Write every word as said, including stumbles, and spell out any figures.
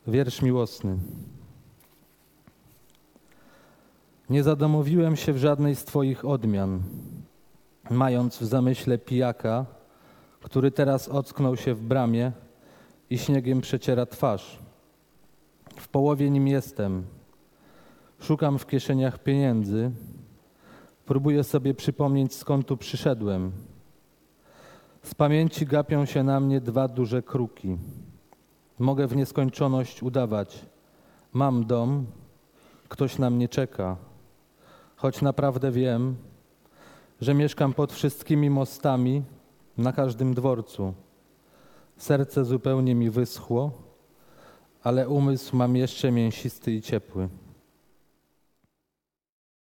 Wiersz miłosny. Nie zadomowiłem się w żadnej z Twoich odmian, mając w zamyśle pijaka, który teraz ocknął się w bramie i śniegiem przeciera twarz. W połowie nim jestem. Szukam w kieszeniach pieniędzy. Próbuję sobie przypomnieć, skąd tu przyszedłem. Z pamięci gapią się na mnie dwa duże kruki. Mogę w nieskończoność udawać. Mam dom, ktoś na mnie czeka. Choć naprawdę wiem, że mieszkam pod wszystkimi mostami, na każdym dworcu. Serce zupełnie mi wyschło, ale umysł mam jeszcze mięsisty i ciepły.